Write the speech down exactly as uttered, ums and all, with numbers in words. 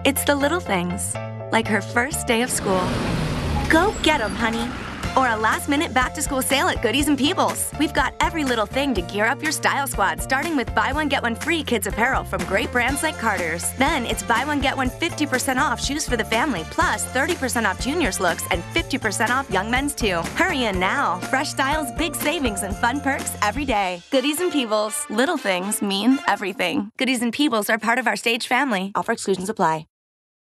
It's the little things, like her first day of school. Go get 'em, honey. Or a last-minute back-to-school sale at Goodies and Peebles. We've got every little thing to gear up your style squad, starting with buy one, get one free kids apparel from great brands like Carter's. Then it's buy one, get one fifty percent off shoes for the family, plus thirty percent off juniors looks and fifty percent off young men's too. Hurry in now. Fresh styles, big savings, and fun perks every day. Goodies and Peebles. Little things mean everything. Goodies and Peebles are part of our Stage family. Offer exclusions apply.